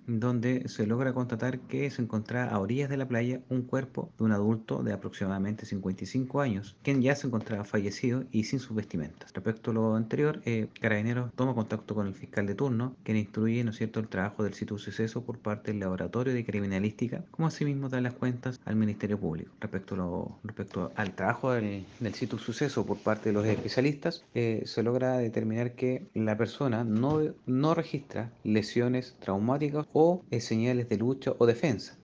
donde se logra constatar que se encontraba a orillas de la playa un cuerpo de un adulto de aproximadamente 55 años, quien ya se encontraba fallecido y sin sus vestimentas. Respecto a lo anterior, Carabineros toma contacto con el fiscal de turno, quien instruye, ¿no es cierto?, el trabajo del sitio suceso por parte del Laboratorio de Criminalística, como asimismo da las cuentas al Ministerio Público. Respecto al trabajo del sitio suceso por parte de los especialistas, se logra determinar que la persona no registra lesiones traumáticas o señales de lucha o defensa.